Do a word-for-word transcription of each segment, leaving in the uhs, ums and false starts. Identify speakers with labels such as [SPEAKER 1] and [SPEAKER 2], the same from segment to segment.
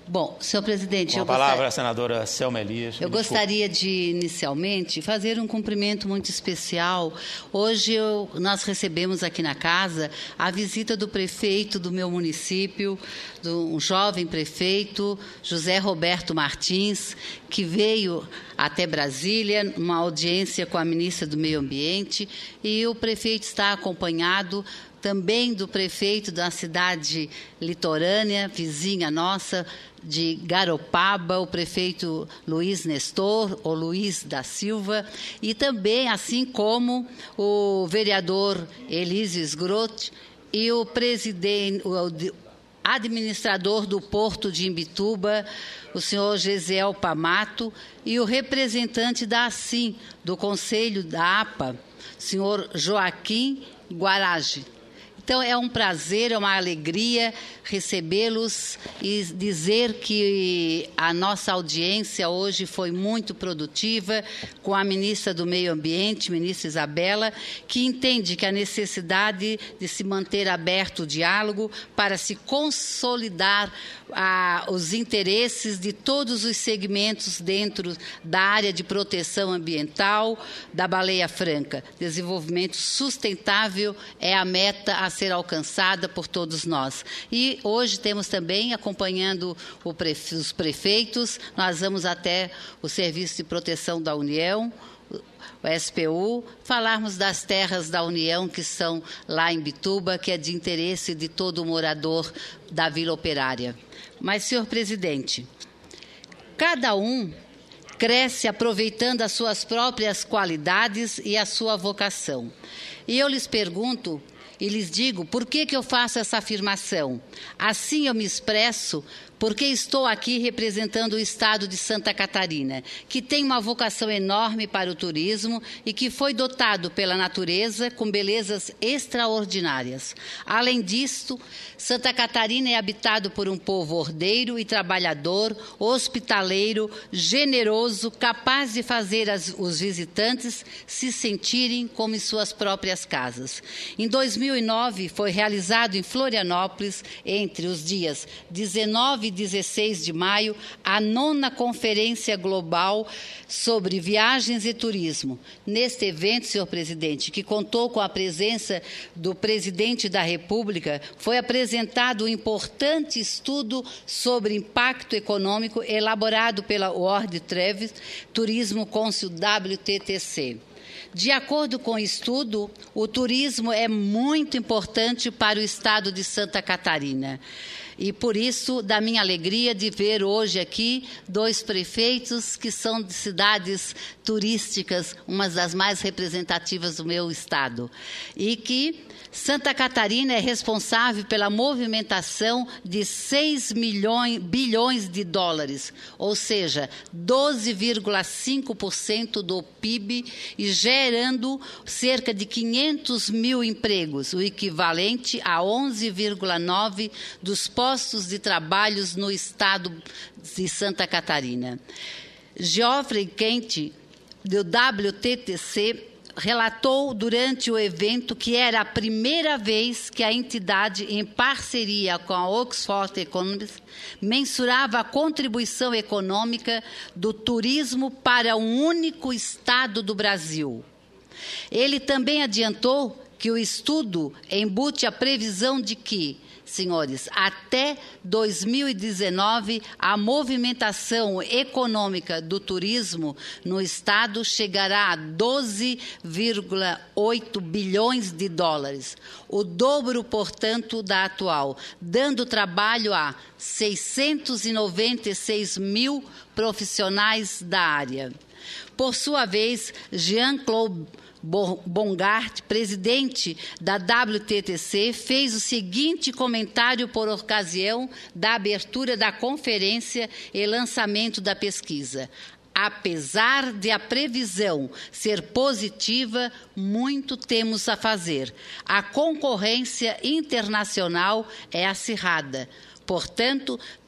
[SPEAKER 1] Bom, senhor presidente...
[SPEAKER 2] Com a
[SPEAKER 1] eu
[SPEAKER 2] palavra
[SPEAKER 1] gostaria...
[SPEAKER 2] a senadora Selma Elias.
[SPEAKER 1] Eu gostaria de, inicialmente, fazer um cumprimento muito especial. Hoje eu, nós recebemos aqui na casa a visita do prefeito do meu município, do, um jovem prefeito, José Roberto Martins, que veio até Brasília, numa audiência com a ministra do Meio Ambiente, e o prefeito está acompanhado também do prefeito da cidade litorânea, vizinha nossa, de Garopaba, o prefeito Luiz Nestor, ou Luiz da Silva, e também, assim como o vereador Elísio Sgroth e o presidente, o administrador do Porto de Imbituba, o senhor Gesiel Pamato, e o representante da ASIM, do Conselho da APA, o senhor Joaquim Guarage. Então, é um prazer, é uma alegria recebê-los e dizer que a nossa audiência hoje foi muito produtiva com a ministra do Meio Ambiente, ministra Isabela, que entende que a necessidade de se manter aberto o diálogo para se consolidar ah, os interesses de todos os segmentos dentro da área de proteção ambiental da baleia franca. Desenvolvimento sustentável é a meta a ser alcançada por todos nós. E hoje temos também, acompanhando o prefe- os prefeitos, nós vamos até o Serviço de Proteção da União, o S P U, falarmos das terras da União que são lá em Bituba, que é de interesse de todo morador da Vila Operária. Mas, senhor presidente, cada um cresce aproveitando as suas próprias qualidades e a sua vocação. E eu lhes pergunto e lhes digo por que, que eu faço essa afirmação. Assim eu me expresso porque estou aqui representando o Estado de Santa Catarina, que tem uma vocação enorme para o turismo e que foi dotado pela natureza com belezas extraordinárias. Além disto, Santa Catarina é habitado por um povo ordeiro e trabalhador, hospitaleiro, generoso, capaz de fazer as, os visitantes se sentirem como em suas próprias casas. Em dois mil e nove, foi realizado em Florianópolis, entre os dias dezenove e dezesseis de maio, a nona Conferência Global sobre Viagens e Turismo. Neste evento, senhor presidente, que contou com a presença do presidente da República, foi apresentado um importante estudo sobre impacto econômico elaborado pela World Travel Turismo Council W T T C. De acordo com o estudo, o turismo é muito importante para o estado de Santa Catarina. E por isso, da minha alegria de ver hoje aqui dois prefeitos que são de cidades turísticas, uma das mais representativas do meu estado. E que Santa Catarina é responsável pela movimentação de seis milhões, bilhões de dólares, ou seja, doze vírgula cinco por cento do P I B, e gerando cerca de quinhentos mil empregos, o equivalente a onze vírgula nove por cento dos postos de trabalho no estado de Santa Catarina. Geoffrey Kent, do W T T C, relatou durante o evento que era a primeira vez que a entidade, em parceria com a Oxford Economics, mensurava a contribuição econômica do turismo para um único estado do Brasil. Ele também adiantou que o estudo embute a previsão de que, senhores, até dois mil e dezenove, a movimentação econômica do turismo no estado chegará a doze vírgula oito bilhões de dólares, o dobro, portanto, da atual, dando trabalho a seiscentos e noventa e seis mil profissionais da área. Por sua vez, Jean-Claude Bongard, presidente da W T T C, fez o seguinte comentário por ocasião da abertura da conferência e lançamento da pesquisa. Apesar de a previsão ser positiva, muito temos a fazer. A concorrência internacional é acirrada. Portanto,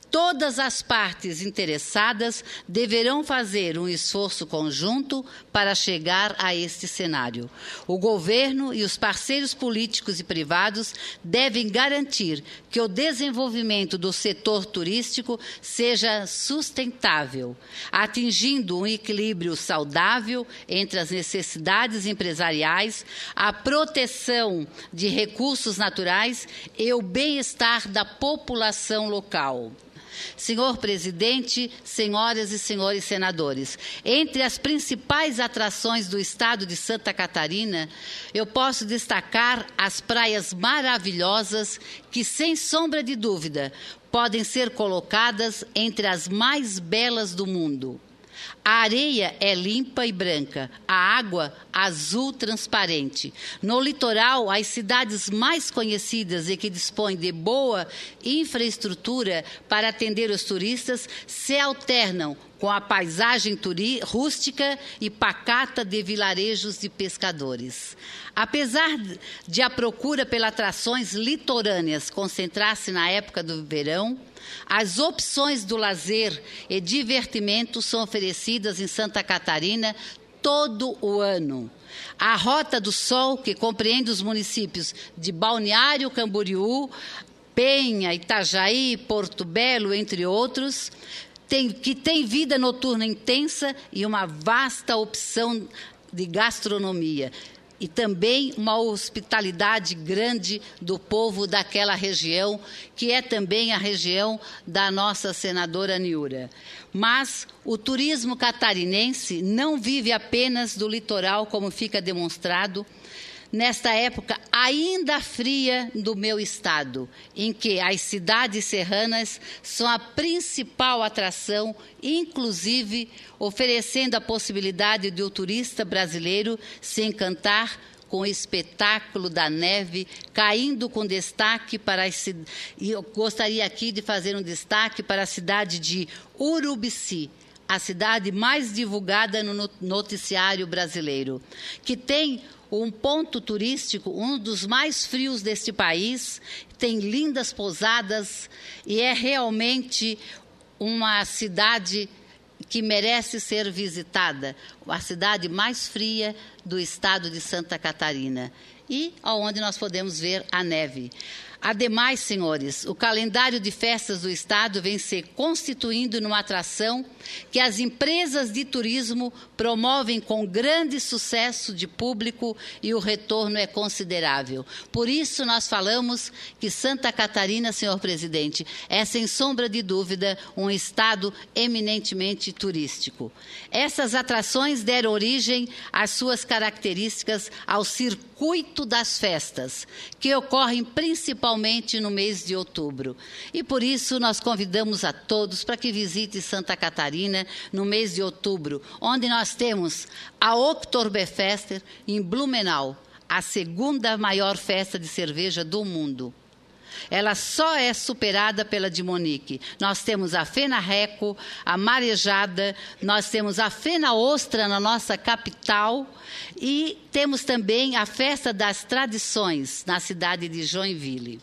[SPEAKER 1] Todas as partes interessadas deverão fazer um esforço conjunto para chegar a este cenário. O governo e os parceiros políticos e privados devem garantir que o desenvolvimento do setor turístico seja sustentável, atingindo um equilíbrio saudável entre as necessidades empresariais, a proteção de recursos naturais e o bem-estar da população local. Senhor presidente, senhoras e senhores senadores, entre as principais atrações do estado de Santa Catarina, eu posso destacar as praias maravilhosas que, sem sombra de dúvida, podem ser colocadas entre as mais belas do mundo. A areia é limpa e branca, a água azul transparente. No litoral, as cidades mais conhecidas e que dispõem de boa infraestrutura para atender os turistas se alternam com a paisagem rústica e pacata de vilarejos de pescadores. Apesar de a procura pelas atrações litorâneas concentrar-se na época do verão, as opções do lazer e divertimento são oferecidas em Santa Catarina todo o ano. A Rota do Sol, que compreende os municípios de Balneário Camboriú, Penha, Itajaí, Porto Belo, entre outros, tem, que tem vida noturna intensa e uma vasta opção de gastronomia. E também uma hospitalidade grande do povo daquela região, que é também a região da nossa senadora Niura. Mas o turismo catarinense não vive apenas do litoral, como fica demonstrado nesta época ainda fria do meu estado, em que as cidades serranas são a principal atração, inclusive oferecendo a possibilidade de o turista brasileiro se encantar com o espetáculo da neve, caindo com destaque para as cidades. E eu gostaria aqui de fazer um destaque para a cidade de Urubici, a cidade mais divulgada no noticiário brasileiro, que tem um ponto turístico, um dos mais frios deste país, tem lindas pousadas e é realmente uma cidade que merece ser visitada, a cidade mais fria do estado de Santa Catarina, e onde nós podemos ver a neve. Ademais, senhores, o calendário de festas do estado vem se constituindo numa atração que as empresas de turismo promovem com grande sucesso de público e o retorno é considerável. Por isso, nós falamos que Santa Catarina, senhor presidente, é, sem sombra de dúvida, um estado eminentemente turístico. Essas atrações deram origem às suas características ao circuito das festas, que ocorrem principalmente no mês de outubro. E por isso nós convidamos a todos para que visitem Santa Catarina no mês de outubro, onde nós temos a Oktoberfest em Blumenau, a segunda maior festa de cerveja do mundo. Ela só é superada pela de Munique. Nós temos a Fena Reco, a Marejada, nós temos a Fena Ostra na nossa capital e temos também a Festa das Tradições na cidade de Joinville.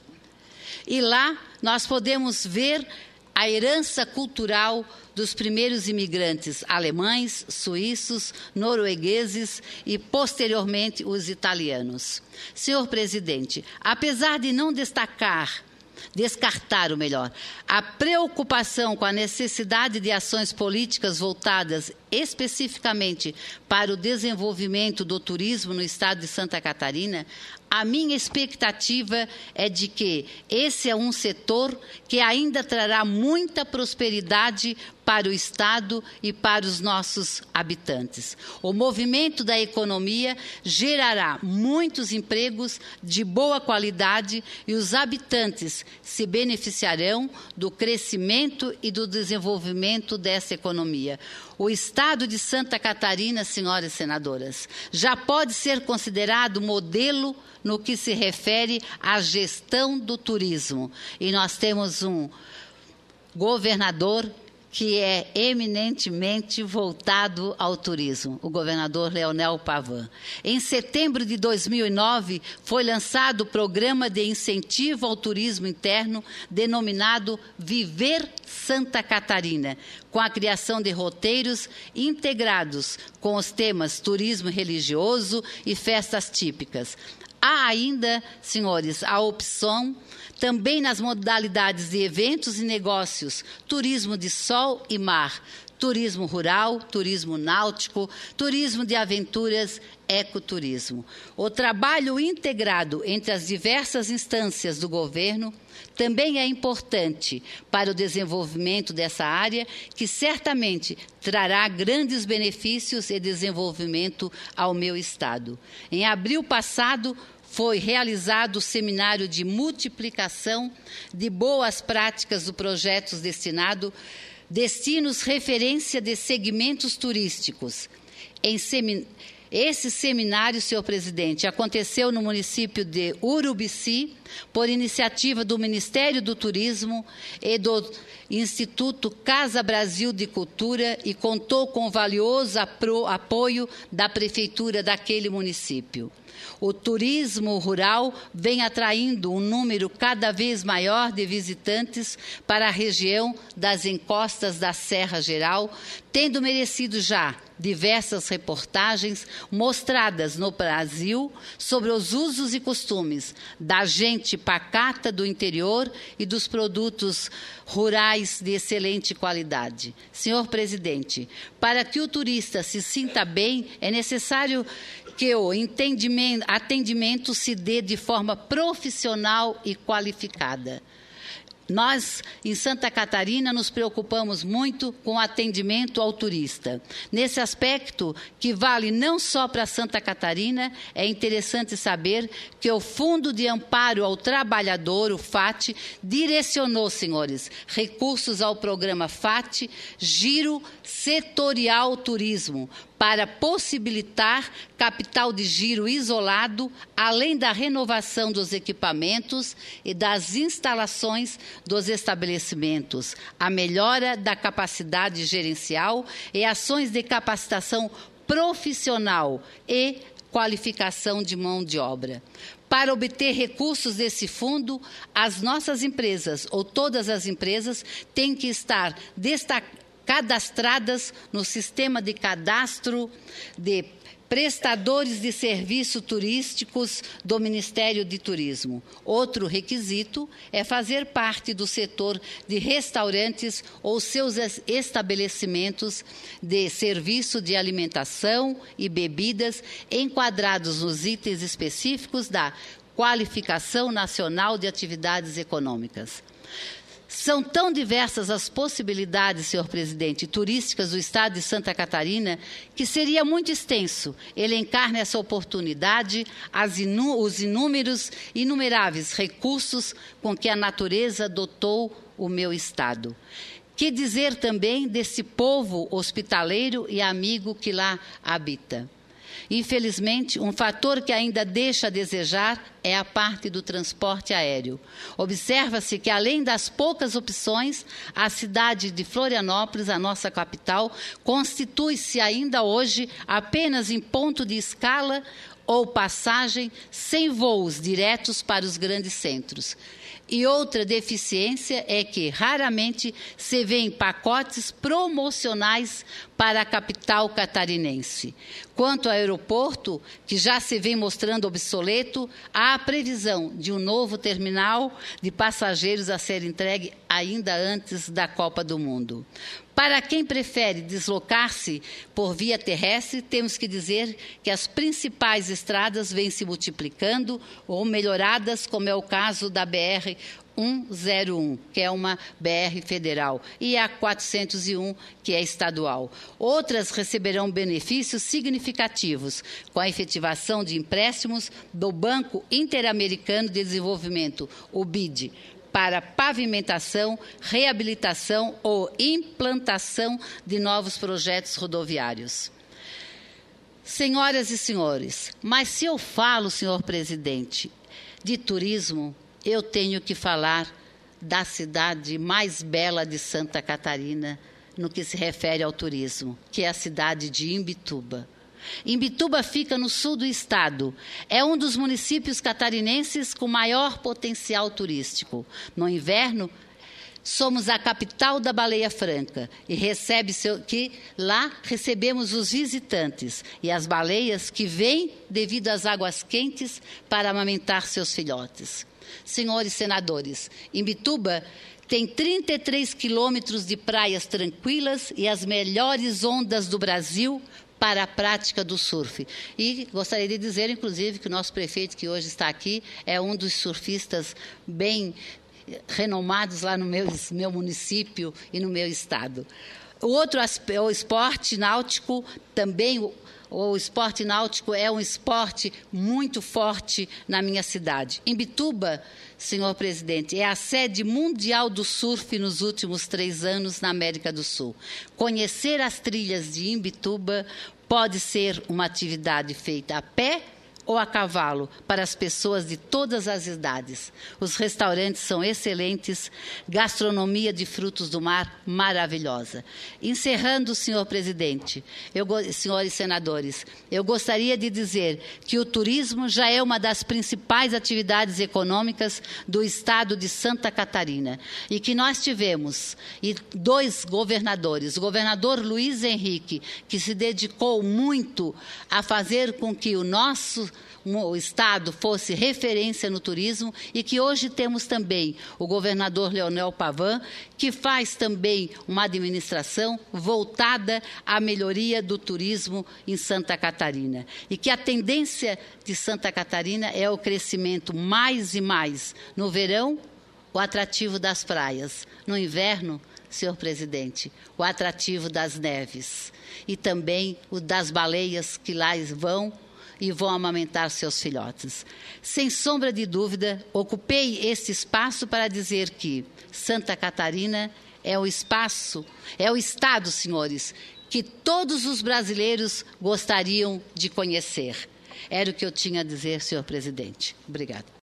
[SPEAKER 1] E lá nós podemos ver a herança cultural dos primeiros imigrantes alemães, suíços, noruegueses e, posteriormente, os italianos. Senhor presidente, apesar de não destacar, descartar o melhor, a preocupação com a necessidade de ações políticas voltadas especificamente para o desenvolvimento do turismo no estado de Santa Catarina, a minha expectativa é de que esse é um setor que ainda trará muita prosperidade para o estado e para os nossos habitantes. O movimento da economia gerará muitos empregos de boa qualidade e os habitantes se beneficiarão do crescimento e do desenvolvimento dessa economia. O estado de Santa Catarina, senhoras senadoras, já pode ser considerado modelo no que se refere à gestão do turismo. E nós temos um governador que é eminentemente voltado ao turismo, o governador Leonel Pavão. Em setembro de dois mil e nove, foi lançado o Programa de Incentivo ao Turismo Interno, denominado Viver Santa Catarina, com a criação de roteiros integrados com os temas turismo religioso e festas típicas. Há ainda, senhores, a opção também nas modalidades de eventos e negócios, turismo de sol e mar, turismo rural, turismo náutico, turismo de aventuras, ecoturismo. O trabalho integrado entre as diversas instâncias do governo também é importante para o desenvolvimento dessa área, que certamente trará grandes benefícios e desenvolvimento ao meu Estado. Em abril passado, foi realizado o seminário de multiplicação de boas práticas do projeto destinado Destinos Referência de Segmentos Turísticos. Em semin... Esse seminário, senhor presidente, aconteceu no município de Urubici, por iniciativa do Ministério do Turismo e do Instituto Casa Brasil de Cultura e contou com valioso apoio da prefeitura daquele município. O turismo rural vem atraindo um número cada vez maior de visitantes para a região das encostas da Serra Geral, tendo merecido já diversas reportagens mostradas no Brasil sobre os usos e costumes da gente pacata do interior e dos produtos rurais de excelente qualidade. Senhor presidente, para que o turista se sinta bem, é necessário que o entendimento, atendimento se dê de forma profissional e qualificada. Nós, em Santa Catarina, nos preocupamos muito com o atendimento ao turista. Nesse aspecto, que vale não só para Santa Catarina, é interessante saber que o Fundo de Amparo ao Trabalhador, o FAT, direcionou, senhores, recursos ao programa FAT, Giro Setorial Turismo, para possibilitar capital de giro isolado, além da renovação dos equipamentos e das instalações dos estabelecimentos, a melhora da capacidade gerencial e ações de capacitação profissional e qualificação de mão de obra. Para obter recursos desse fundo, as nossas empresas, ou todas as empresas, têm que estar destacadas, cadastradas no sistema de cadastro de prestadores de serviços turísticos do Ministério de Turismo. Outro requisito é fazer parte do setor de restaurantes ou seus estabelecimentos de serviço de alimentação e bebidas enquadrados nos itens específicos da Qualificação Nacional de Atividades Econômicas. São tão diversas as possibilidades, senhor presidente, turísticas do Estado de Santa Catarina, que seria muito extenso elencar nessa oportunidade as inú- os inúmeros, inumeráveis recursos com que a natureza dotou o meu Estado. Que dizer também desse povo hospitaleiro e amigo que lá habita? Infelizmente, um fator que ainda deixa a desejar é a parte do transporte aéreo. Observa-se que, além das poucas opções, a cidade de Florianópolis, a nossa capital, constitui-se ainda hoje apenas em ponto de escala ou passagem sem voos diretos para os grandes centros. E outra deficiência é que raramente se vê pacotes promocionais para a capital catarinense. Quanto ao aeroporto, que já se vem mostrando obsoleto, há a previsão de um novo terminal de passageiros a ser entregue ainda antes da Copa do Mundo. Para quem prefere deslocar-se por via terrestre, temos que dizer que as principais estradas vêm se multiplicando ou melhoradas, como é o caso da B R cento e um, que é uma B R federal, e a quatrocentos e um, que é estadual. Outras receberão benefícios significativos com a efetivação de empréstimos do Banco Interamericano de Desenvolvimento, o B I D, para pavimentação, reabilitação ou implantação de novos projetos rodoviários. Senhoras e senhores, mas se eu falo, senhor presidente, de turismo, eu tenho que falar da cidade mais bela de Santa Catarina, no que se refere ao turismo, que é a cidade de Imbituba. Imbituba fica no sul do estado. É um dos municípios catarinenses com maior potencial turístico. No inverno, somos a capital da baleia franca e recebe seu, que lá recebemos os visitantes e as baleias que vêm devido às águas quentes para amamentar seus filhotes. Senhores senadores, Imbituba tem trinta e três quilômetros de praias tranquilas e as melhores ondas do Brasil para a prática do surf. E gostaria de dizer, inclusive, que o nosso prefeito, que hoje está aqui, é um dos surfistas bem renomados lá no meu, meu município e no meu estado. O outro aspecto, o esporte náutico, também o, o esporte náutico é um esporte muito forte na minha cidade. Imbituba, senhor presidente, é a sede mundial do surf nos últimos três anos na América do Sul. Conhecer as trilhas de Imbituba pode ser uma atividade feita a pé ou a cavalo, para as pessoas de todas as idades. Os restaurantes são excelentes, gastronomia de frutos do mar maravilhosa. Encerrando, senhor presidente, eu, senhores senadores, eu gostaria de dizer que o turismo já é uma das principais atividades econômicas do estado de Santa Catarina e que nós tivemos e dois governadores, o governador Luiz Henrique, que se dedicou muito a fazer com que o nosso o estado fosse referência no turismo e que hoje temos também o governador Leonel Pavan, que faz também uma administração voltada à melhoria do turismo em Santa Catarina. E que a tendência de Santa Catarina é o crescimento mais e mais. No verão, o atrativo das praias. No inverno, senhor presidente, o atrativo das neves. E também o das baleias que lá vão e vão amamentar seus filhotes. Sem sombra de dúvida, ocupei este espaço para dizer que Santa Catarina é o espaço, é o estado, senhores, que todos os brasileiros gostariam de conhecer. Era o que eu tinha a dizer, senhor presidente. Obrigada.